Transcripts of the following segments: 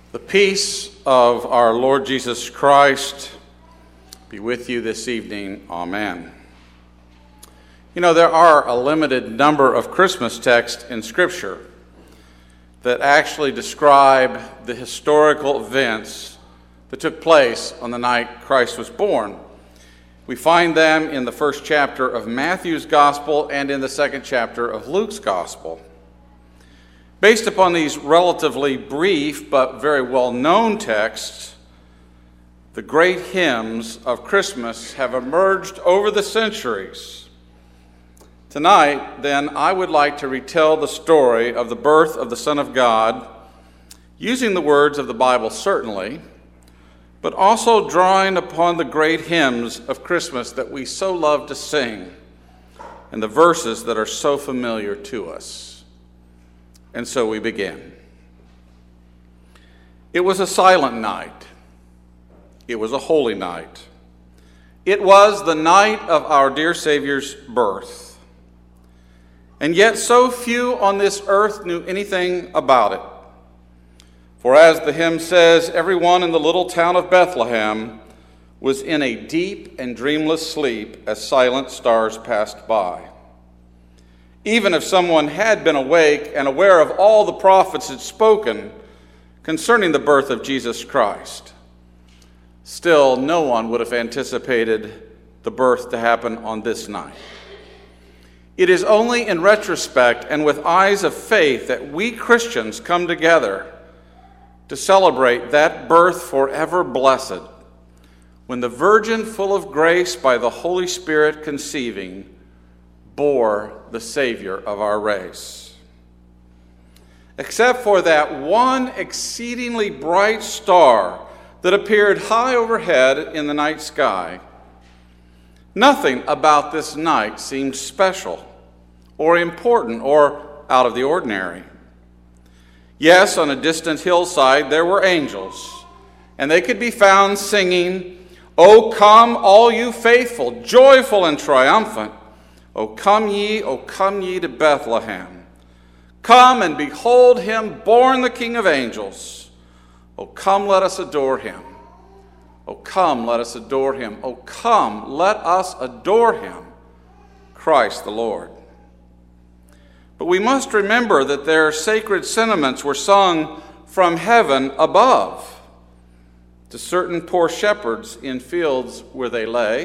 The peace of our Lord Jesus Christ be with you this evening. Amen. You know, there are a limited number of Christmas texts in Scripture that actually describe the historical events that took place on the night Christ was born. We find them in the first chapter of Matthew's Gospel and in the second chapter of Luke's Gospel. Based upon these relatively brief but very well-known texts, the great hymns of Christmas have emerged over the centuries. Tonight, then, I would like to retell the story of the birth of the Son of God, using the words of the Bible certainly, but also drawing upon the great hymns of Christmas that we so love to sing and the verses that are so familiar to us. And so we begin. It was a silent night. It was a holy night. It was the night of our dear Savior's birth. And yet so few on this earth knew anything about it. For as the hymn says, everyone in the little town of Bethlehem was in a deep and dreamless sleep as silent stars passed by. Even if someone had been awake and aware of all the prophets had spoken concerning the birth of Jesus Christ, still no one would have anticipated the birth to happen on this night. It is only in retrospect and with eyes of faith that we Christians come together to celebrate that birth forever blessed, when the Virgin full of grace by the Holy Spirit conceiving bore the Savior of our race. Except for that one exceedingly bright star that appeared high overhead in the night sky, nothing about this night seemed special or important or out of the ordinary. Yes, on a distant hillside there were angels, and they could be found singing, "O come, all you faithful, joyful and triumphant. O come ye to Bethlehem. Come and behold him, born the King of angels. O come, let us adore him. O come, let us adore him. O come, let us adore him, Christ the Lord." But we must remember that their sacred sentiments were sung from heaven above to certain poor shepherds in fields where they lay,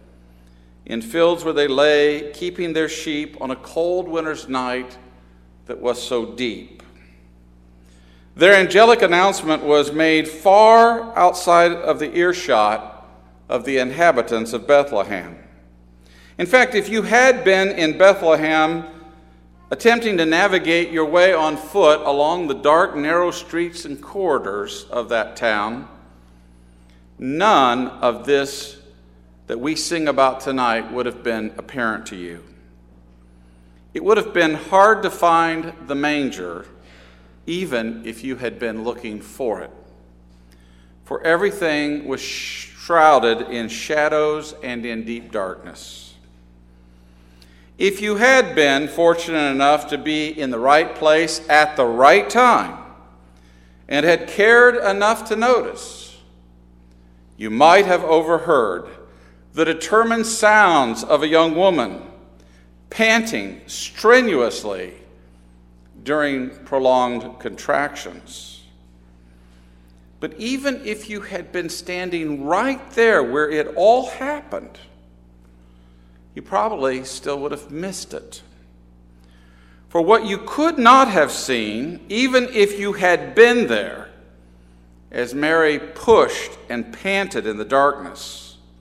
keeping their sheep on a cold winter's night that was so deep. Their angelic announcement was made far outside of the earshot of the inhabitants of Bethlehem. In fact, if you had been in Bethlehem attempting to navigate your way on foot along the dark, narrow streets and corridors of that town, none of this that we sing about tonight would have been apparent to you. It would have been hard to find the manger, even if you had been looking for it. For everything was shrouded in shadows and in deep darkness. If you had been fortunate enough to be in the right place at the right time and had cared enough to notice, you might have overheard the determined sounds of a young woman panting strenuously during prolonged contractions. But even if you had been standing right there where it all happened, you probably still would have missed it. For what you could not have seen, even if you had been there, as Mary pushed and panted in the darkness,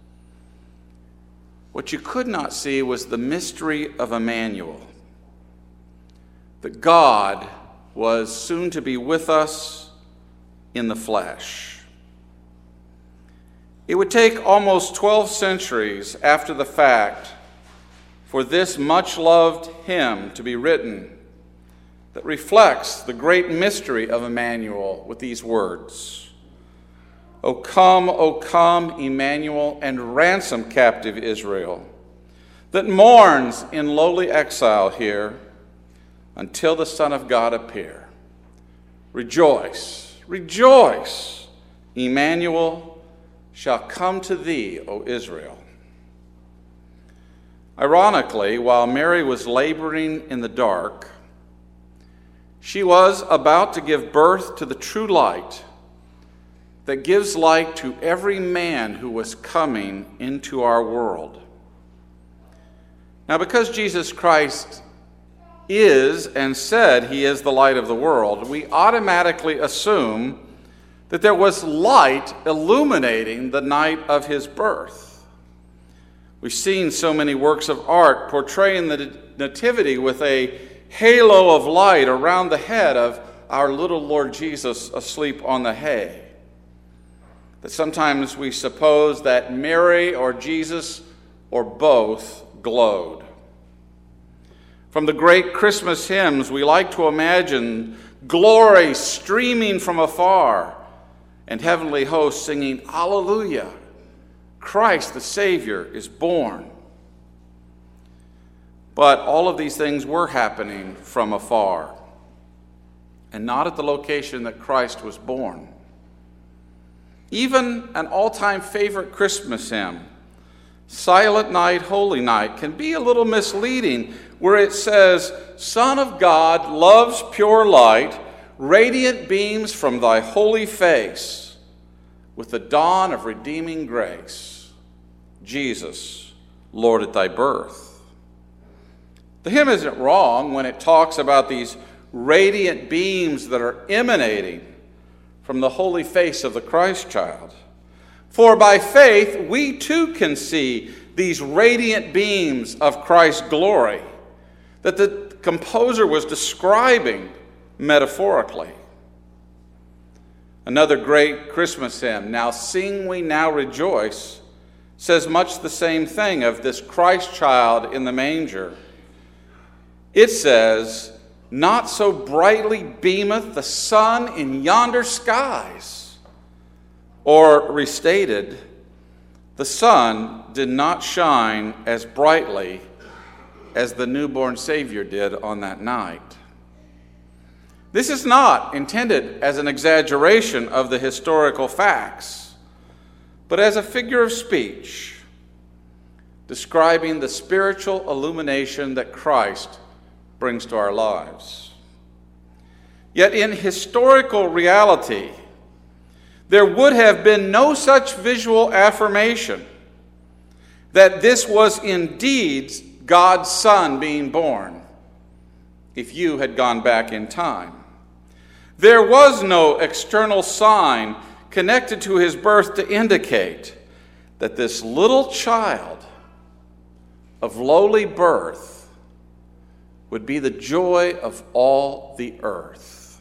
what you could not see was the mystery of Emmanuel, that God was soon to be with us in the flesh. It would take almost 12 centuries after the fact for this much-loved hymn to be written that reflects the great mystery of Emmanuel with these words: O come, Emmanuel, and ransom captive Israel, that mourns in lowly exile here until the Son of God appear. Rejoice, rejoice. Emmanuel shall come to thee, O Israel. Ironically, while Mary was laboring in the dark, she was about to give birth to the true light that gives light to every man who was coming into our world. Now, because Jesus Christ is and said he is the light of the world, we automatically assume that there was light illuminating the night of his birth. We've seen so many works of art portraying the nativity with a halo of light around the head of our little Lord Jesus asleep on the hay, that sometimes we suppose that Mary or Jesus or both glowed. From the great Christmas hymns, we like to imagine glory streaming from afar and heavenly hosts singing, "Alleluia, Christ the Savior is born." But all of these things were happening from afar and not at the location that Christ was born. Even an all-time favorite Christmas hymn, "Silent Night, Holy Night," can be a little misleading where it says, "Son of God, love's pure light, radiant beams from thy holy face, with the dawn of redeeming grace. Jesus, Lord, at thy birth." The hymn isn't wrong when it talks about these radiant beams that are emanating from the holy face of the Christ child. For by faith, we too can see these radiant beams of Christ's glory that the composer was describing metaphorically. Another great Christmas hymn, "Now Sing We Now Rejoice," says much the same thing of this Christ child in the manger. It says, "Not so brightly beameth the sun in yonder skies." Or restated, the sun did not shine as brightly as the newborn Savior did on that night. This is not intended as an exaggeration of the historical facts, but as a figure of speech describing the spiritual illumination that Christ brings to our lives. Yet in historical reality, there would have been no such visual affirmation that this was indeed God's Son being born if you had gone back in time. There was no external sign connected to his birth to indicate that this little child of lowly birth would be the joy of all the earth.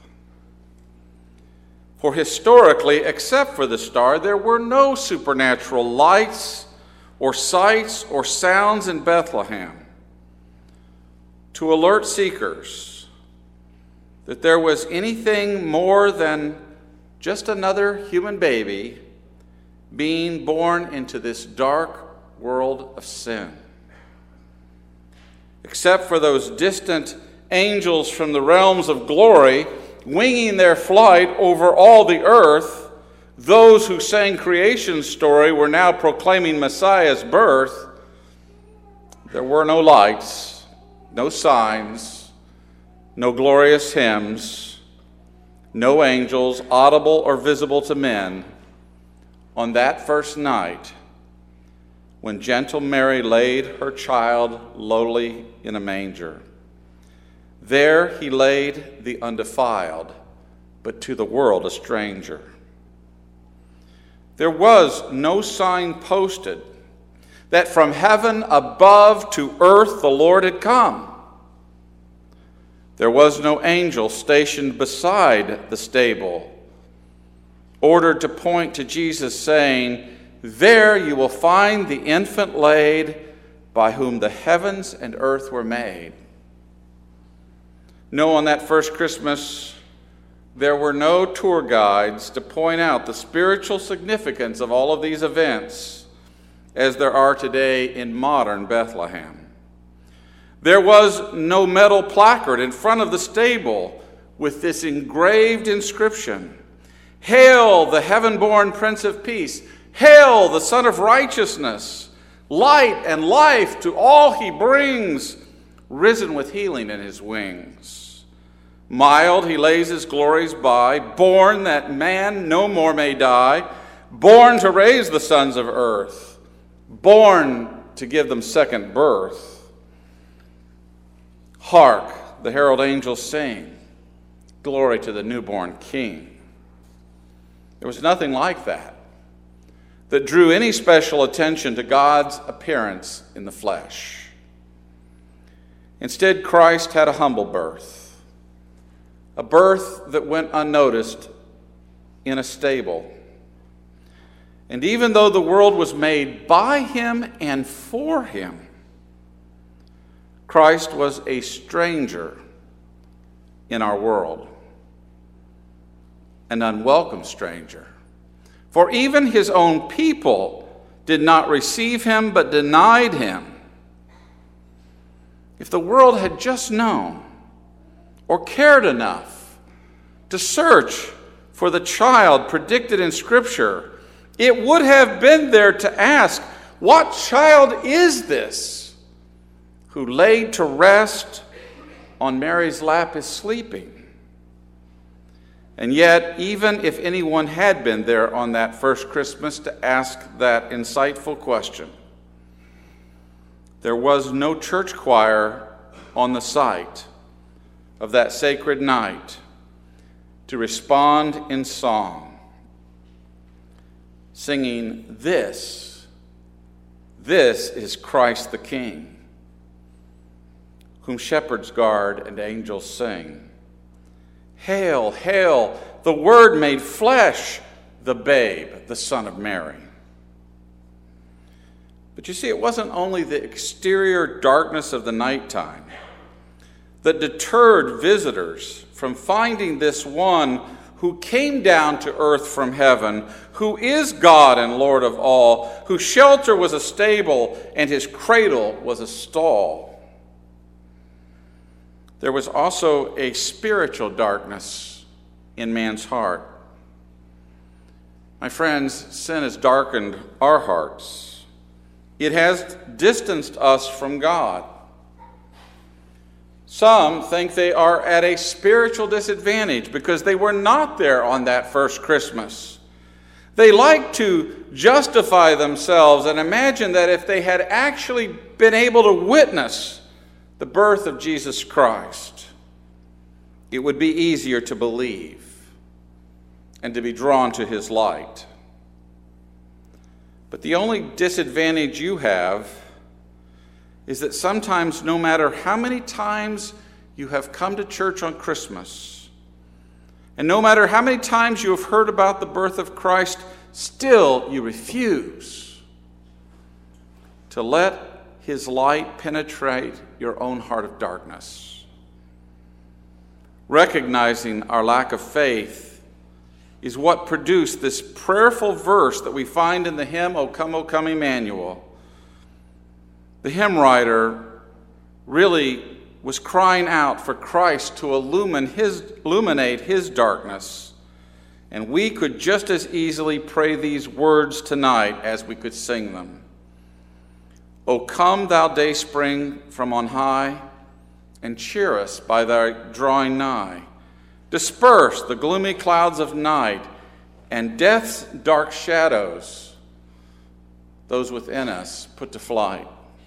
For historically, except for the star, there were no supernatural lights or sights or sounds in Bethlehem to alert seekers that there was anything more than just another human baby being born into this dark world of sin. Except for those distant angels from the realms of glory winging their flight over all the earth, those who sang creation's story were now proclaiming Messiah's birth. There were no lights, no signs, no glorious hymns, no angels audible or visible to men on that first night when gentle Mary laid her child lowly in a manger. There he laid the undefiled, but to the world a stranger. There was no sign posted that from heaven above to earth the Lord had come. There was no angel stationed beside the stable, ordered to point to Jesus, saying, "There you will find the infant laid, by whom the heavens and earth were made." No, on that first Christmas, there were no tour guides to point out the spiritual significance of all of these events, as there are today in modern Bethlehem. There was no metal placard in front of the stable with this engraved inscription, Hail, the heaven-born Prince of Peace. Hail, the Son of Righteousness. Light and life to all he brings, risen with healing in his wings. Mild he lays his glories by, born that man no more may die, born to raise the sons of earth, born to give them second birth. Hark, the herald angels sing, glory to the newborn King. There was nothing like that drew any special attention to God's appearance in the flesh. Instead, Christ had a humble birth, a birth that went unnoticed in a stable. And even though the world was made by him and for him, Christ was a stranger in our world, an unwelcome stranger. For even his own people did not receive him, but denied him. If the world had just known or cared enough to search for the child predicted in Scripture, it would have been there to ask, what child is this who laid to rest on Mary's lap is sleeping? And yet, even if anyone had been there on that first Christmas to ask that insightful question, there was no church choir on the site of that sacred night to respond in song, singing, This is Christ the King, whom shepherds guard and angels sing. Hail, hail, the Word made flesh, the babe, the Son of Mary. But you see, it wasn't only the exterior darkness of the nighttime that deterred visitors from finding this one who came down to earth from heaven, who is God and Lord of all, whose shelter was a stable and his cradle was a stall. There was also a spiritual darkness in man's heart. My friends, sin has darkened our hearts. It has distanced us from God. Some think they are at a spiritual disadvantage because they were not there on that first Christmas. They like to justify themselves and imagine that if they had actually been able to witness the birth of Jesus Christ, it would be easier to believe and to be drawn to his light. But the only disadvantage you have is that sometimes, no matter how many times you have come to church on Christmas, and no matter how many times you have heard about the birth of Christ, still you refuse to let his light penetrate your own heart of darkness. Recognizing our lack of faith is what produced this prayerful verse that we find in the hymn, O Come, Emmanuel. The hymn writer really was crying out for Christ to illuminate his darkness. And we could just as easily pray these words tonight as we could sing them. O come, thou dayspring from on high, and cheer us by thy drawing nigh. Disperse the gloomy clouds of night, and death's dark shadows, those within us, put to flight.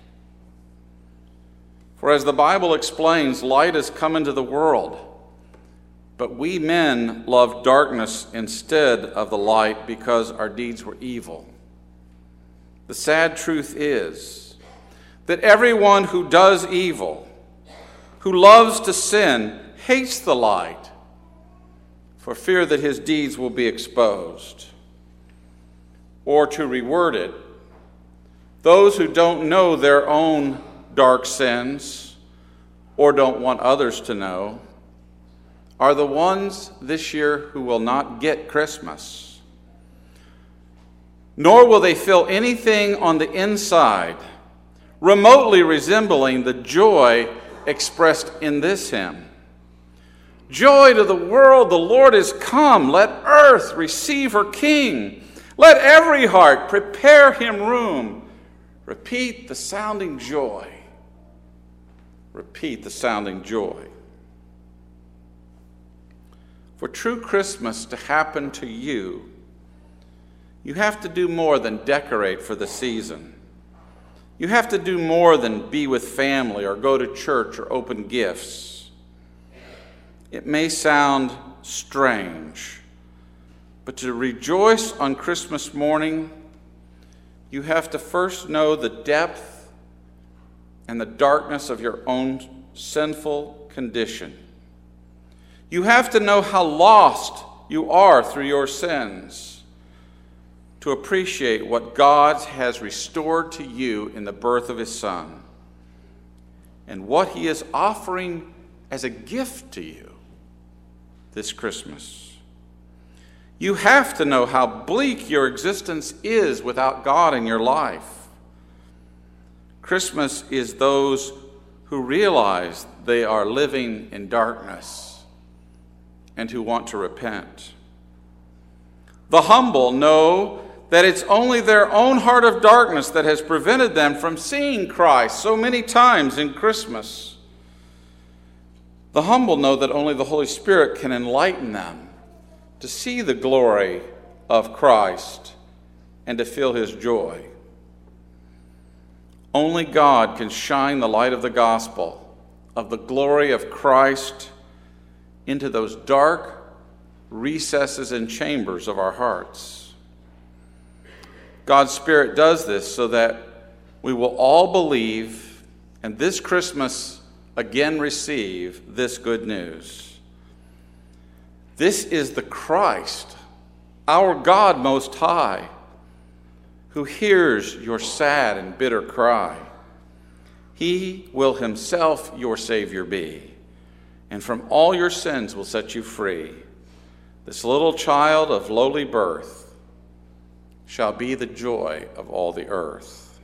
For as the Bible explains, light has come into the world, but we men loved darkness instead of the light because our deeds were evil. The sad truth is that everyone who does evil, who loves to sin, hates the light for fear that his deeds will be exposed. Or to reword it, those who don't know their own dark sins or don't want others to know are the ones this year who will not get Christmas. Nor will they feel anything on the inside remotely resembling the joy expressed in this hymn. Joy to the world, the Lord is come. Let earth receive her King. Let every heart prepare him room. Repeat the sounding joy. Repeat the sounding joy. For true Christmas to happen to you, you have to do more than decorate for the season. You have to do more than be with family or go to church or open gifts. It may sound strange, but to rejoice on Christmas morning, you have to first know the depth and the darkness of your own sinful condition. You have to know how lost you are through your sins to appreciate what God has restored to you in the birth of his Son and what he is offering as a gift to you this Christmas. You have to know how bleak your existence is without God in your life. Christmas is those who realize they are living in darkness and who want to repent. The humble know that it's only their own heart of darkness that has prevented them from seeing Christ so many times in Christmas. The humble know that only the Holy Spirit can enlighten them to see the glory of Christ and to feel his joy. Only God can shine the light of the gospel, of the glory of Christ, into those dark recesses and chambers of our hearts. God's Spirit does this so that we will all believe and this Christmas again receive this good news. This is the Christ, our God Most High, who hears your sad and bitter cry. He will himself your Savior be, and from all your sins will set you free. This little child of lowly birth shall be the joy of all the earth.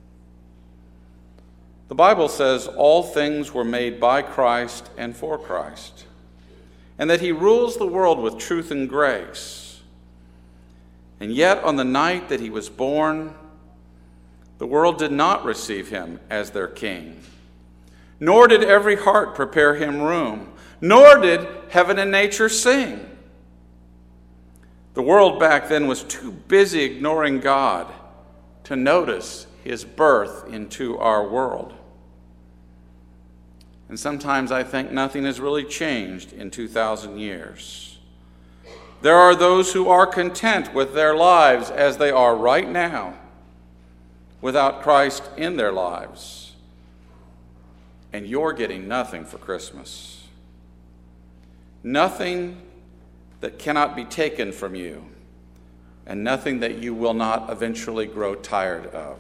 The Bible says all things were made by Christ and for Christ, and that he rules the world with truth and grace. And yet on the night that he was born, the world did not receive him as their king, nor did every heart prepare him room, nor did heaven and nature sing. The world back then was too busy ignoring God to notice his birth into our world. And sometimes I think nothing has really changed in 2,000 years. There are those who are content with their lives as they are right now, without Christ in their lives. And you're getting nothing for Christmas. Nothing that cannot be taken from you, and nothing that you will not eventually grow tired of.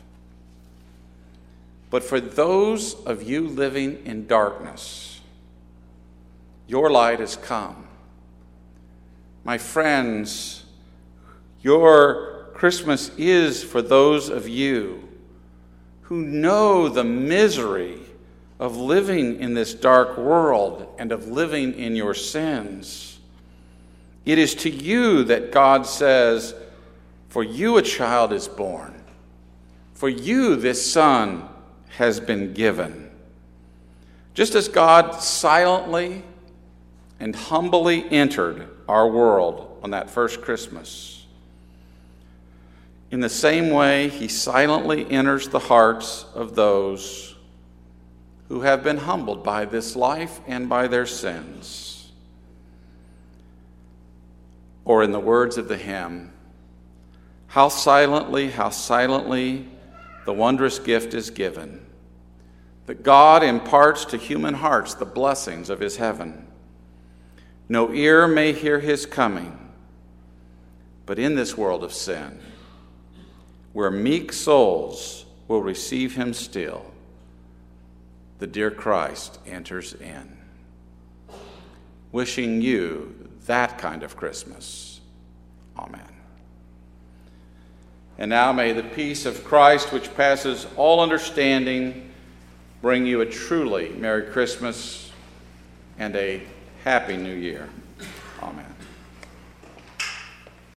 But for those of you living in darkness, your light has come. My friends, your Christmas is for those of you who know the misery of living in this dark world and of living in your sins. It is to you that God says, for you a child is born. For you this son has been given. Just as God silently and humbly entered our world on that first Christmas, in the same way he silently enters the hearts of those who have been humbled by this life and by their sins. Or in the words of the hymn, how silently the wondrous gift is given, that God imparts to human hearts the blessings of his heaven. No ear may hear his coming, but in this world of sin, where meek souls will receive him still, the dear Christ enters in. Wishing you that kind of Christmas. Amen. And now may the peace of Christ, which passes all understanding, bring you a truly Merry Christmas and a Happy New Year. Amen.